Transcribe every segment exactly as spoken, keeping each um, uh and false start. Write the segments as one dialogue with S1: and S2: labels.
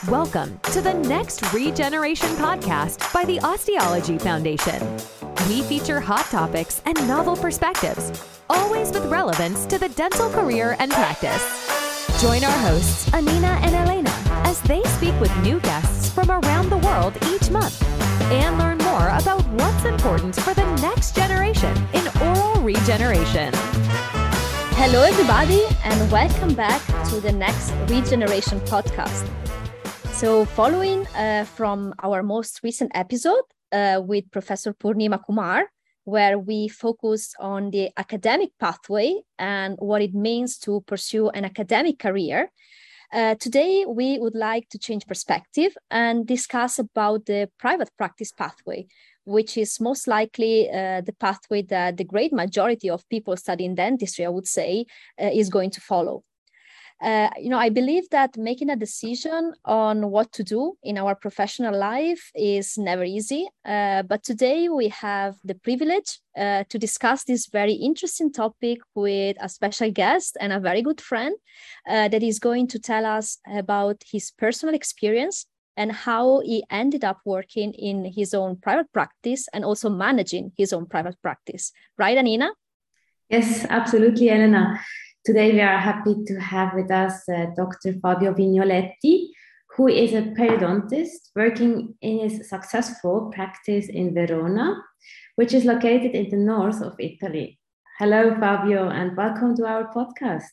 S1: Welcome to the Next Regeneration podcast by the Osteology Foundation. We feature hot topics and novel perspectives, always with relevance to the dental career and practice. Join our hosts, Anina and Elena, as they speak with new guests from around the world each month and learn more about what's important for the next generation in oral regeneration.
S2: Hello, everybody, and welcome back to the Next Regeneration podcast. So following uh, from our most recent episode uh, with Professor Purnima Kumar, where we focus on the academic pathway and what it means to pursue an academic career, uh, today we would like to change perspective and discuss about the private practice pathway, which is most likely uh, the pathway that the great majority of people studying dentistry, I would say, uh, is going to follow. Uh, you know, I believe that making a decision on what to do in our professional life is never easy. Uh, but today we have the privilege uh, to discuss this very interesting topic with a special guest and a very good friend uh, that is going to tell us about his personal experience and how he ended up working in his own private practice and also managing his own private practice. Right, Anina?
S3: Yes, absolutely, Elena. Today, we are happy to have with us uh, Doctor Fabio Vignoletti, who is a periodontist working in his successful practice in Verona, which is located in the north of Italy. Hello, Fabio, and welcome to our podcast.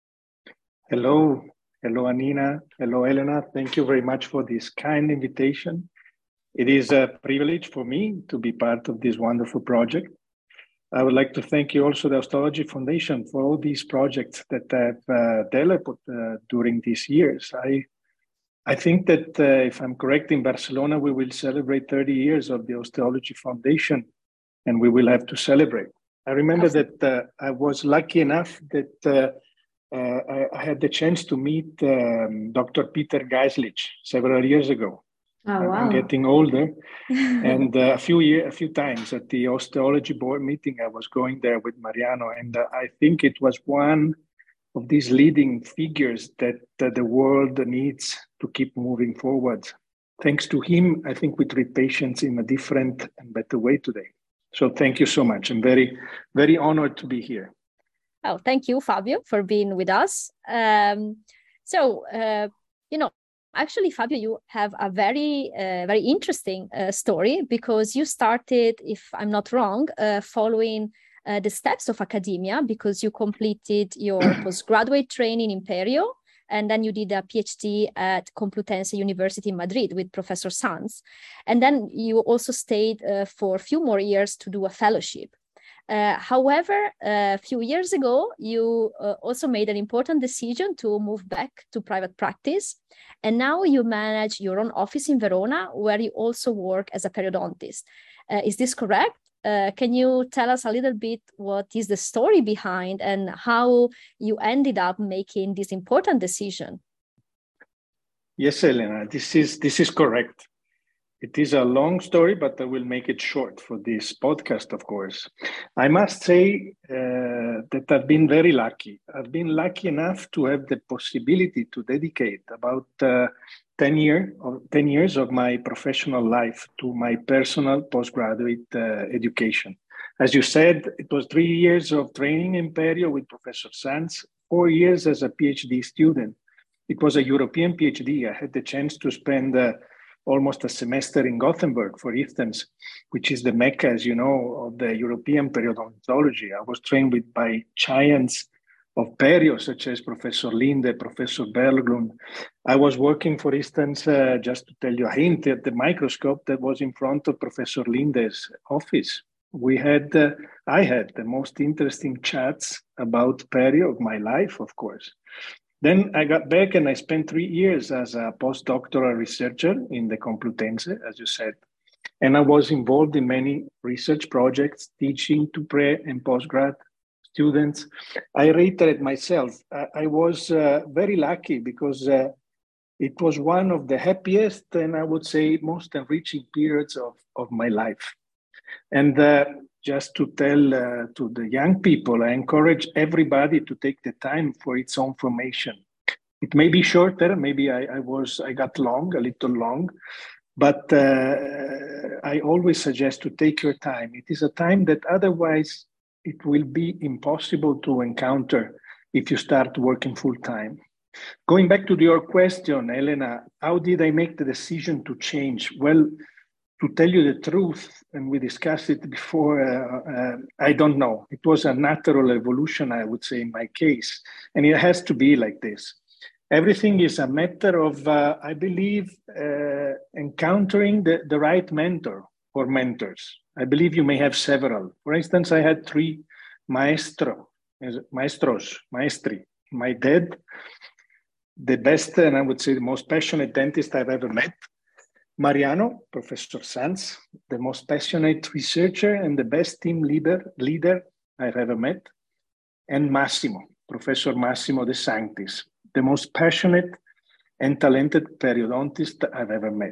S4: Hello. Hello, Anina. Hello, Elena. Thank you very much for this kind invitation. It is a privilege for me to be part of this wonderful project. I would like to thank you also, the Osteology Foundation, for all these projects that have uh, developed uh, during these years. I I think that, uh, if I'm correct, in Barcelona, we will celebrate thirty years of the Osteology Foundation, and we will have to celebrate. I remember that uh, I was lucky enough that uh, uh, I, I had the chance to meet um, Doctor Peter Geislich several years ago.
S3: Oh, wow.
S4: I'm getting older, and uh, a few year, a few times at the osteology board meeting, I was going there with Mariano, and uh, I think it was one of these leading figures that uh, the world needs to keep moving forward. Thanks to him, I think we treat patients in a different and better way today. So thank you so much. I'm very, very honored to be here.
S2: Oh, thank you, Fabio, for being with us. Um, so, uh, you know, Actually, Fabio, you have a very, uh, very interesting uh, story because you started, if I'm not wrong, uh, following uh, the steps of academia because you completed your postgraduate training in Perio, and then you did a PhD at Complutense University in Madrid with Professor Sanz. And then you also stayed uh, for a few more years to do a fellowship. Uh, however, a few years ago, you uh, also made an important decision to move back to private practice. And now you manage your own office in Verona, where you also work as a periodontist. Uh, is this correct? Uh, can you tell us a little bit what is the story behind and how you ended up making this important decision?
S4: Yes, Elena, this is, this is correct. It is a long story, but I will make it short for this podcast, of course. I must say uh, that I've been very lucky. I've been lucky enough to have the possibility to dedicate about uh, ten, year, or ten years of my professional life to my personal postgraduate uh, education. As you said, it was three years of training in Perio with Professor Sanz, four years as a PhD student. It was a European PhD. I had the chance to spend uh, almost a semester in Gothenburg, for instance, which is the Mecca, as you know, of the European periodontology. I was trained with by giants of perio, such as Professor Linde, Professor Berglund. I was working, for instance, uh, just to tell you a hint, at the microscope that was in front of Professor Linde's office. We had, uh, I had the most interesting chats about perio of my life, of course. Then I got back and I spent three years as a postdoctoral researcher in the Complutense, as you said. And I was involved in many research projects, teaching to pre and postgrad students. I reiterate myself, I, I was uh, very lucky because uh, it was one of the happiest and I would say most enriching periods of, of my life. And uh, just to tell uh, to the young people, I encourage everybody to take the time for its own formation. It may be shorter, maybe I, I was I got long, a little long, but uh, I always suggest to take your time. It is a time that otherwise it will be impossible to encounter if you start working full time. Going back to your question, Elena, how did I make the decision to change? Well, to tell you the truth, and we discussed it before, uh, uh, I don't know. It was a natural evolution, I would say, in my case. And it has to be like this. Everything is a matter of, uh, I believe, uh, encountering the, the right mentor or mentors. I believe you may have several. For instance, I had three maestro, maestros, maestri. My dad, the best, and I would say the most passionate dentist I've ever met. Mariano, Professor Sanz, the most passionate researcher and the best team leader, leader I've ever met. And Massimo, Professor Massimo De Sanctis, the most passionate and talented periodontist I've ever met.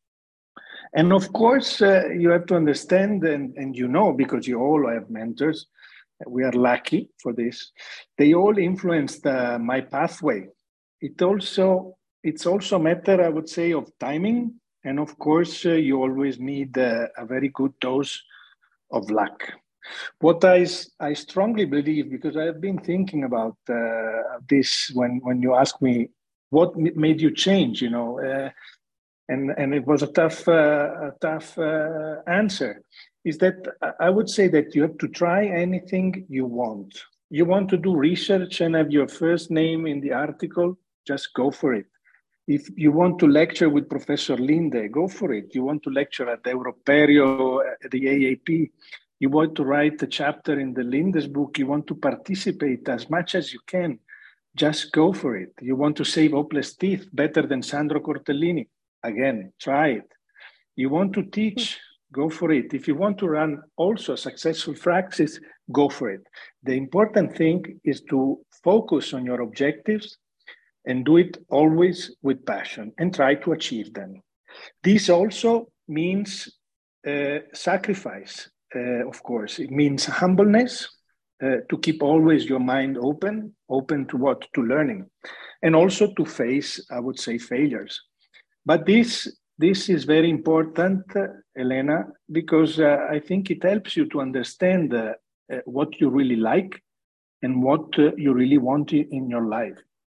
S4: And of course, uh, you have to understand, and, and you know, because you all have mentors, we are lucky for this, they all influenced uh, my pathway. It also, it's also a matter, I would say, of timing. And of course, uh, you always need uh, a very good dose of luck. What I, I strongly believe, because I have been thinking about uh, this when, when you ask me, what made you change, you know, uh, and, and it was a tough, uh, a tough uh, answer, is that I would say that you have to try anything you want. You want to do research and have your first name in the article, just go for it. If you want to lecture with Professor Linde, go for it. You want to lecture at the Europerio, at the A A P, you want to write a chapter in the Linde's book, you want to participate as much as you can, just go for it. You want to save hopeless teeth better than Sandro Cortellini, again, try it. You want to teach, go for it. If you want to run also a successful practice, go for it. The important thing is to focus on your objectives and do it always with passion and try to achieve them. This also means uh, sacrifice, uh, of course. It means humbleness, uh, to keep always your mind open, open to what? To learning, and also to face, I would say, failures. But this, this is very important, uh, Elena, because uh, I think it helps you to understand uh, uh, what you really like and what uh, you really want in your life.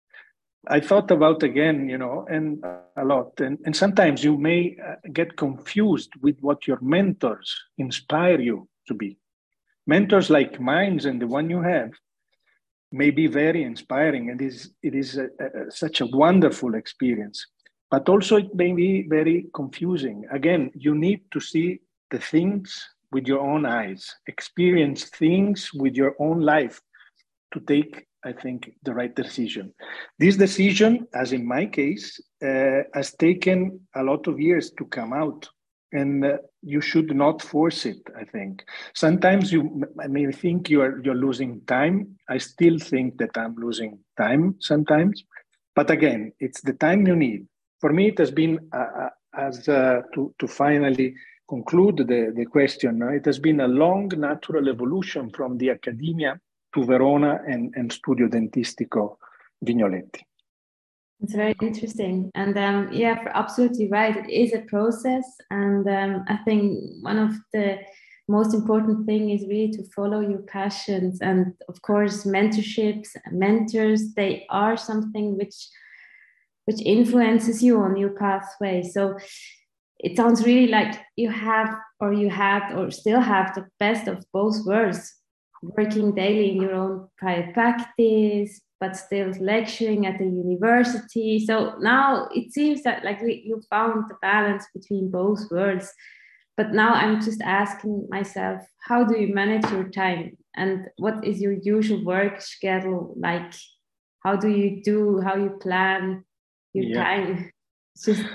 S4: I thought about again, you know, and a lot. And, and sometimes you may uh, get confused with what your mentors inspire you to be. Mentors like mine and the one you have may be very inspiring, and is, it is a, a, such a wonderful experience. But also it may be very confusing. Again, you need to see the things with your own eyes, experience things with your own life to take, I think, the right decision. This decision, as in my case, uh, has taken a lot of years to come out, and uh, you should not force it, I think. Sometimes you may think you are, you're losing time. I still think that I'm losing time sometimes. But again, it's the time you need. For me, it has been, uh, as uh, to, to finally conclude the, the question, uh, it has been a long natural evolution from the academia to Verona and, and Studio Dentistico Vignoletti.
S3: It's very interesting. And um, yeah, absolutely right. It is a process. And um, I think one of the most important thing is really to follow your passions. And of course, mentorships, mentors, they are something which which influences you on your pathway. So it sounds really like you have, or you had, or still have the best of both worlds, working daily in your own private practice, but still lecturing at the university. So now it seems that like you found the balance between both worlds. But now I'm just asking myself, how do you manage your time? And what is your usual work schedule like? How do you do, how you plan your yeah. time? It's just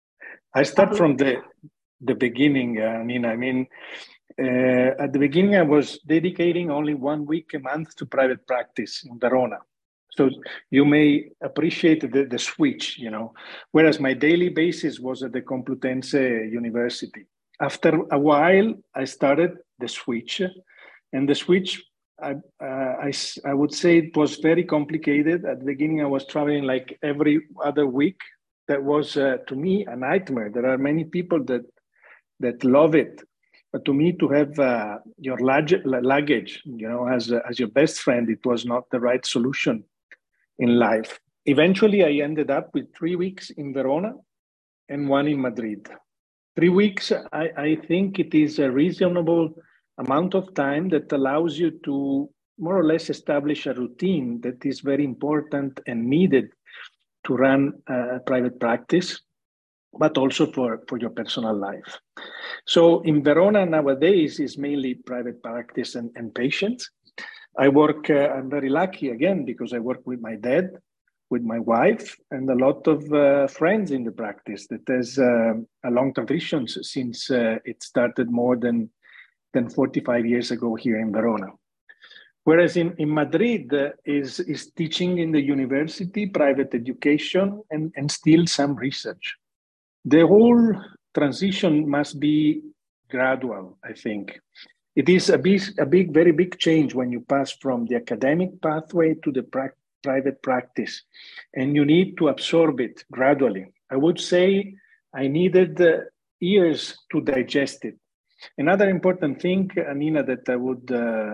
S4: I start from the, the beginning. Uh, I mean, I mean, Uh, at the beginning, I was dedicating only one week a month to private practice in Verona. So you may appreciate the, the switch, you know, whereas my daily basis was at the Complutense University. After a while, I started the switch, and the switch I, uh, I, I would say it was very complicated. At the beginning, I was traveling like every other week. That was, uh, to me, a nightmare. There are many people that that love it. But to me, to have uh, your luggage, you know, as, as your best friend, it was not the right solution in life. Eventually, I ended up with three weeks in Verona and one in Madrid. Three weeks, I, I think it is a reasonable amount of time that allows you to more or less establish a routine that is very important and needed to run a private practice, but also for, for your personal life. So in Verona nowadays is mainly private practice and, and patients. I work, uh, I'm very lucky again, because I work with my dad, with my wife, and a lot of uh, friends in the practice that has uh, a long tradition since uh, it started more than, than forty-five years ago here in Verona. Whereas in, in Madrid uh, is, is teaching in the university, private education, and, and still some research. The whole transition must be gradual, I think. It is a big, a big, very big change when you pass from the academic pathway to the pra- private practice, and you need to absorb it gradually. I would say I needed uh, years to digest it. Another important thing, Anina, that I would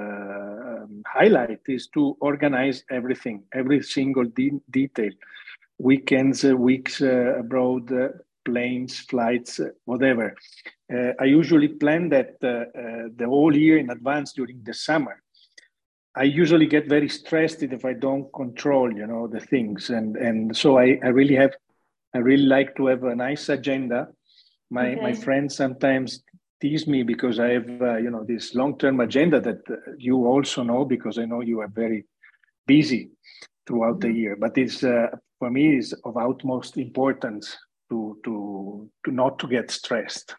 S4: uh, um, highlight is to organize everything, every single de- detail. Weekends, uh, weeks uh, abroad, uh, planes, flights, uh, whatever. Uh, I usually plan that uh, uh, the whole year in advance during the summer. I usually get very stressed if I don't control, you know, the things. And, and so I, I really have, I really like to have a nice agenda. My,
S3: Okay.
S4: my friends sometimes tease me because I have, uh, you know, this long-term agenda that uh, you also know, because I know you are very busy throughout mm-hmm. the year. But it's, uh, for me, is of utmost importance to, to, to not to get stressed.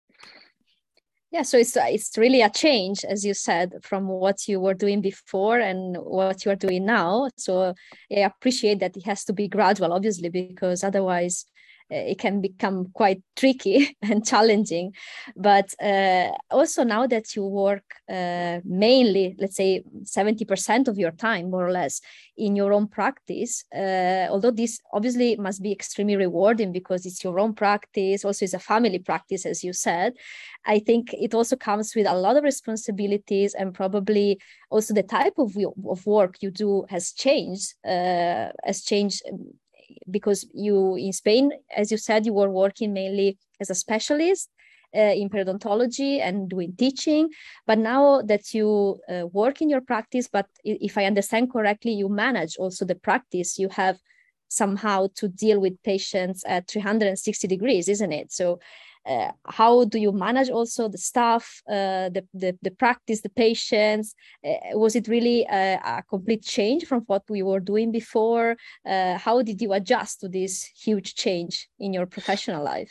S2: Yeah, so it's it's really a change, as you said, from what you were doing before and what you are doing now. So I appreciate that it has to be gradual, obviously, because otherwise it can become quite tricky and challenging. But uh, also now that you work uh, mainly, let's say seventy percent of your time, more or less, in your own practice, uh, although this obviously must be extremely rewarding because it's your own practice, also it's a family practice, as you said, I think it also comes with a lot of responsibilities, and probably also the type of, of work you do has changed, uh, has changed because you, in Spain, as you said, you were working mainly as a specialist uh, in periodontology and doing teaching. But now that you uh, work in your practice, but if I understand correctly, you manage also the practice, you have somehow to deal with patients at three hundred sixty degrees, isn't it? So uh, how do you manage also the staff, uh, the, the, the practice, the patients? Uh, was it really a, a complete change from what we were doing before? Uh, how did you adjust to this huge change in your professional life?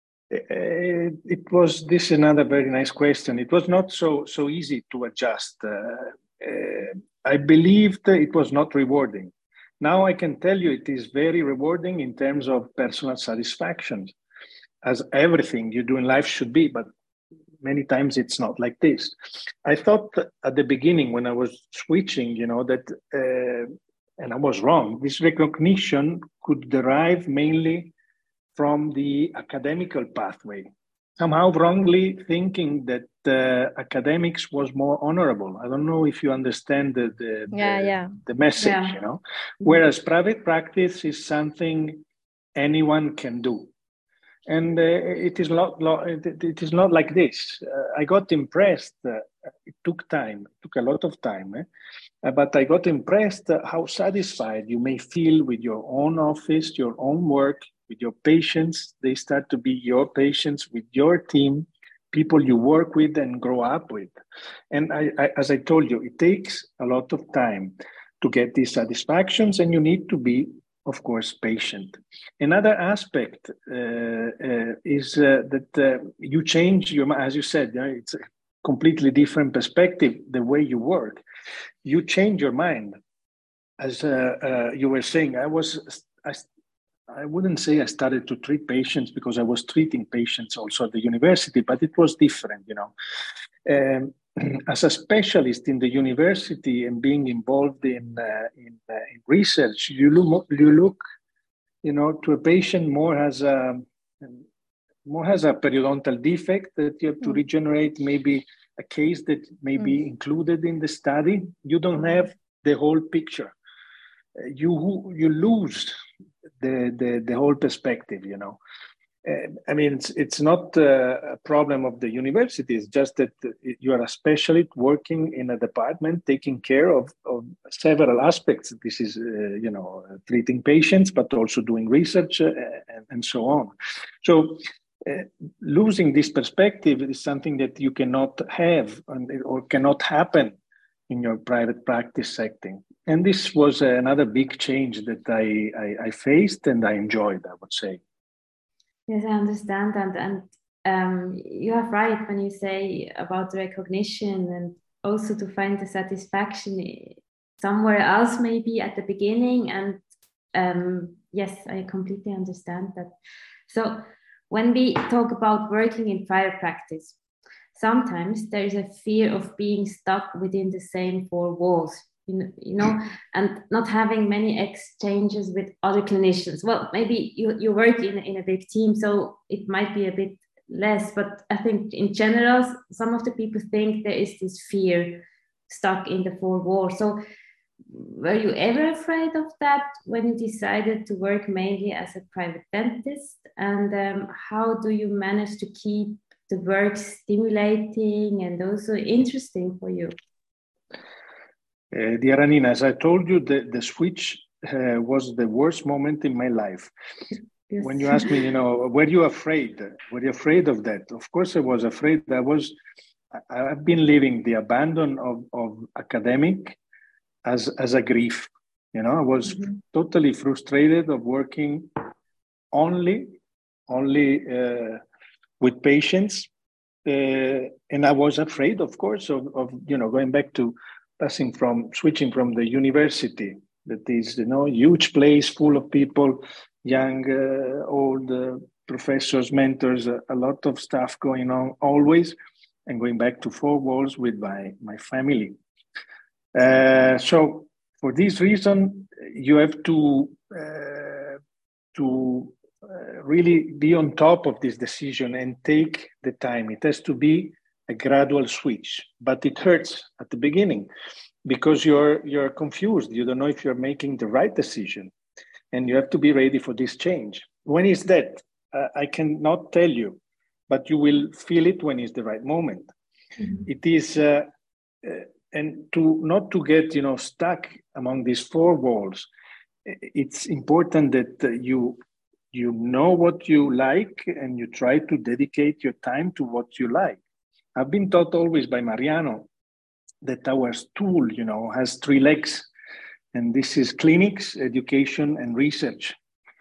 S4: It, it was, this is another very nice question. It was not so, so easy to adjust. Uh, uh, I believed it was not rewarding. Now I can tell you it is very rewarding in terms of personal satisfaction, as everything you do in life should be, but many times it's not like this. I thought at the beginning when I was switching, you know, that, uh, and I was wrong, this recognition could derive mainly from the academical pathway, somehow wrongly thinking that uh, academics was more honorable. I don't know if you understand the, the,
S2: yeah,
S4: the,
S2: yeah.
S4: the message, yeah. you know, whereas private practice is something anyone can do. And uh, it is not, it is not like this. Uh, I got impressed. Uh, it took time, it took a lot of time, eh? uh, but I got impressed uh, how satisfied you may feel with your own office, your own work, with your patients. They start to be your patients, with your team, people you work with and grow up with. And I, I, as I told you, it takes a lot of time to get these satisfactions, and you need to be, of course, patient. Another aspect uh, uh, is uh, that uh, you change your, as you said, yeah, it's a completely different perspective, the way you work. You change your mind. As uh, uh, you were saying, I was, I, I wouldn't say I started to treat patients because I was treating patients also at the university, but it was different, you know. Um, as a specialist in the university and being involved in uh, in, uh, in research, you look you look, you know, to a patient more as a more has a periodontal defect that you have to mm. regenerate, maybe a case that may mm. be included in the study. You don't have the whole picture. You you lose the the, the whole perspective, you know. Uh, I mean, it's, it's not uh, a problem of the university. It's just that you are a specialist working in a department, taking care of, of several aspects. This is, uh, you know, treating patients, but also doing research uh, and, and so on. So uh, losing this perspective is something that you cannot have or cannot happen in your private practice setting. And this was another big change that I, I, I faced and I enjoyed, I would say.
S3: Yes, I understand. And, and um, you are right when you say about the recognition and also to find the satisfaction somewhere else, maybe at the beginning. And um, yes, I completely understand that. So when we talk about working in private practice, sometimes there is a fear of being stuck within the same four walls. You know, and not having many exchanges with other clinicians. Well, maybe you, you work in, in a big team, so it might be a bit less, but I think in general, some of the people think there is this fear stuck in the four walls. So were you ever afraid of that when you decided to work mainly as a private dentist? And um, how do you manage to keep the work stimulating and also interesting for you?
S4: Uh, dear Anina, as I told you, the, the switch uh, was the worst moment in my life. Yes. When you asked me, you know, were you afraid? Were you afraid of that? Of course I was afraid. I was, I, I've been living the abandon of, of academic as, as a grief. You know, I was mm-hmm. totally frustrated of working only, only uh, with patients. Uh, and I was afraid, of course, of, of, you know, going back to passing from, switching from the university, that is, you know, huge place full of people, young, uh, old uh, professors, mentors, uh, a lot of stuff going on always, and going back to four walls with my, my family. Uh, so for this reason, you have to, uh, to uh, really be on top of this decision and take the time. It has to be a gradual switch, but it hurts at the beginning because you're you're confused. You don't know if you're making the right decision, and you have to be ready for this change. When is that? Uh, I cannot tell you, but you will feel it when it's the right moment. Mm-hmm. It is, uh, uh, and to not to get you know stuck among these four walls. It's important that uh, you you know what you like and you try to dedicate your time to what you like. I've been taught always by Mariano that our stool, you know, has three legs, and this is clinics, education, and research.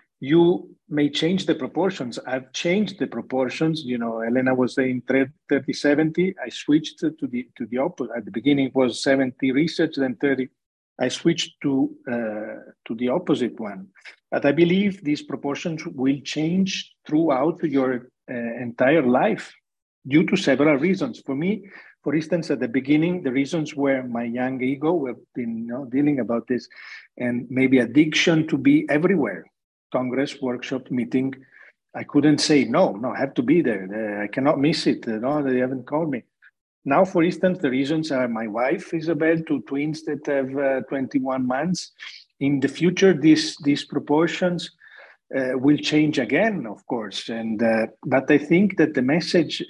S4: You may change the proportions. I've changed the proportions. You know, Elena was saying thirty seventy. I switched to the to the opposite. At the beginning, it was seventy research, then thirty. I switched to uh, to the opposite one. But I believe these proportions will change throughout your uh, entire life, due to several reasons. For me, for instance, at the beginning, the reasons were my young ego. We've been you know, dealing about this, and maybe addiction to be everywhere. Congress, workshop, meeting. I couldn't say, no, no, I have to be there. I cannot miss it. No, they haven't called me. Now, for instance, the reasons are my wife, Isabel, two twins that have uh, twenty-one months. In the future, these, these proportions Uh, will change again, of course. And uh, but I think that the message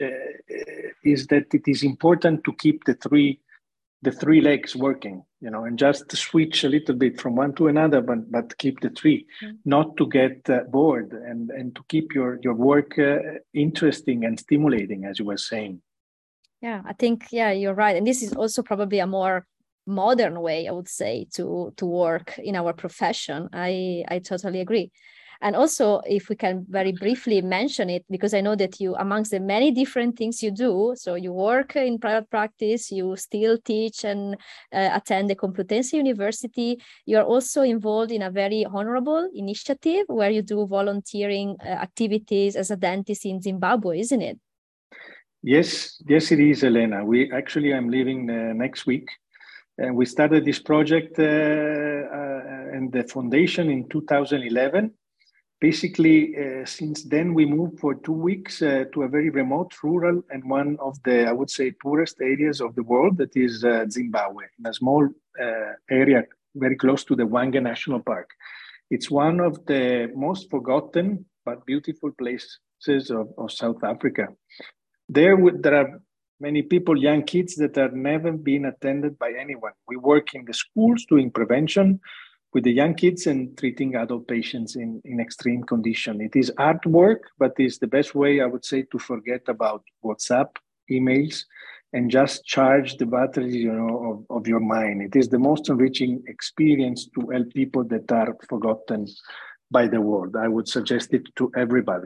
S4: uh, is that it is important to keep the three the three legs working, you know, and just switch a little bit from one to another, but but keep the three, mm-hmm. not to get uh, bored, and and to keep your your work uh, interesting and stimulating, as you were saying.
S2: Yeah, I think yeah, you're right, and this is also probably a more modern way, I would say, to to work in our profession. I I totally agree. And also, if we can very briefly mention it, because I know that you, amongst the many different things you do, so you work in private practice, you still teach and uh, attend the Complutense University. You are also involved in a very honorable initiative where you do volunteering uh, activities as a dentist in Zimbabwe, isn't it?
S4: Yes, yes, it is, Elena. We actually, I'm leaving uh, next week. And we started this project uh, uh, and the foundation in two thousand eleven. Basically, uh, since then, we moved for two weeks uh, to a very remote, rural, and one of the, I would say, poorest areas of the world, that is uh, Zimbabwe, in a small uh, area very close to the Hwange National Park. It's one of the most forgotten but beautiful places of, of South Africa. There, there are many people, young kids, that have never been attended by anyone. We work in the schools doing prevention with the young kids and treating adult patients in, in extreme condition. It is hard work, but it's the best way, I would say, to forget about WhatsApp, emails, and just charge the batteries, you know, of, of your mind. It is the most enriching experience to help people that are forgotten by the world. I would suggest it to everybody.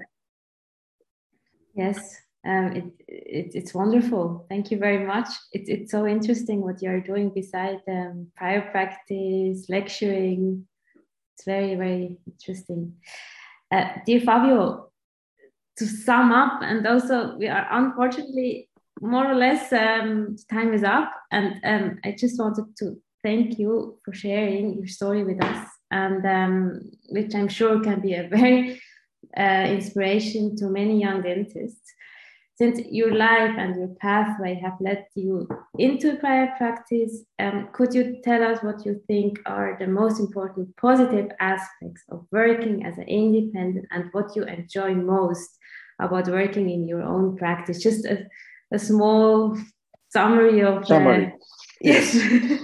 S3: Yes. Um, it, it, it's wonderful. Thank you very much. It, it's so interesting what you're doing beside um, private practice, lecturing. It's very, very interesting. Uh, dear Fabio, to sum up, and also we are unfortunately more or less um, time is up. And um, I just wanted to thank you for sharing your story with us, and um, which I'm sure can be a very uh, inspiration to many young dentists. Since your life and your pathway have led you into private practice, um, could you tell us what you think are the most important positive aspects of working as an independent, and what you enjoy most about working in your own practice? Just a, a small summary of
S4: summary.
S3: Uh, yes.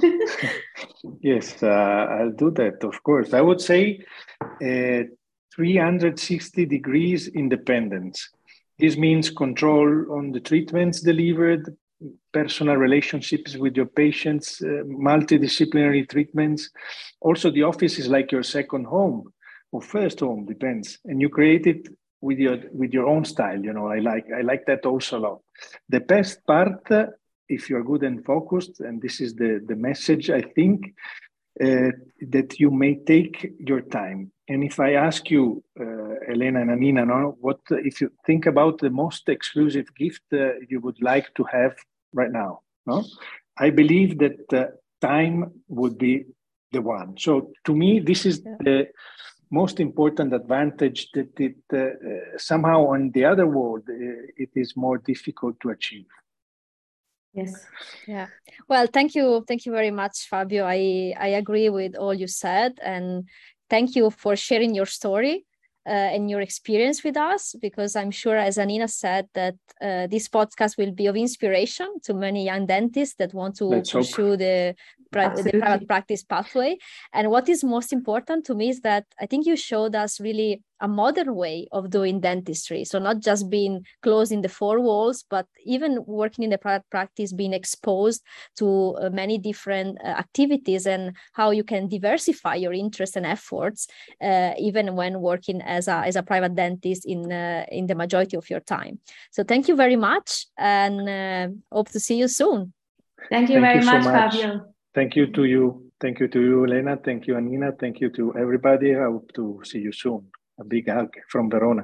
S4: Yes, uh, I'll do that, of course. I would say uh, three hundred sixty degrees independence. This means control on the treatments delivered, personal relationships with your patients, uh, multidisciplinary treatments. Also, the office is like your second home or first home, depends. And you create it with your with your own style. You know, I like I like that also a lot. The best part, uh, if you're good and focused, and this is the the message, I think, uh, that you may take your time. And if I ask you, uh, Elena and Anina, no, what if you think about the most exclusive gift uh, you would like to have right now? No, I believe that uh, time would be the one. So to me, this is yeah. the most important advantage that it uh, somehow on the other world uh, it is more difficult to achieve.
S2: Yes. Yeah. Well, thank you. Thank you very much, Fabio. I, I agree with all you said, and thank you for sharing your story uh, and your experience with us, because I'm sure, as Anina said, that uh, this podcast will be of inspiration to many young dentists that want to
S4: Let's
S2: pursue the, the private practice pathway. And what is most important to me is that I think you showed us really a modern way of doing dentistry. So not just being closed in the four walls, but even working in the private practice, being exposed to uh, many different uh, activities, and how you can diversify your interests and efforts, uh, even when working as a, as a private dentist in, uh, in the majority of your time. So thank you very much, and uh, hope to see you soon.
S3: Thank you
S4: Thank
S3: very
S4: you so
S3: much,
S4: much,
S3: Fabio.
S4: Thank you to you. Thank you to you, Elena. Thank you, Anina. Thank you to everybody. I hope to see you soon. A big hug from Verona.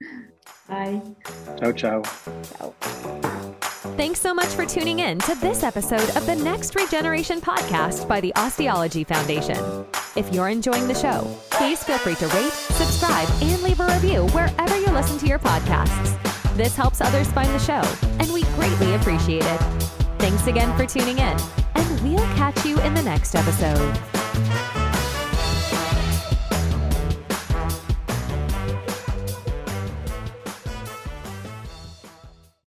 S3: Bye.
S4: Ciao, ciao.
S2: Ciao.
S1: Thanks so much for tuning in to this episode of the Next Regeneration podcast by the Osteology Foundation. If you're enjoying the show, please feel free to rate, subscribe, and leave a review wherever you listen to your podcasts. This helps others find the show, and we greatly appreciate it. Thanks again for tuning in, and we'll catch you in the next episode.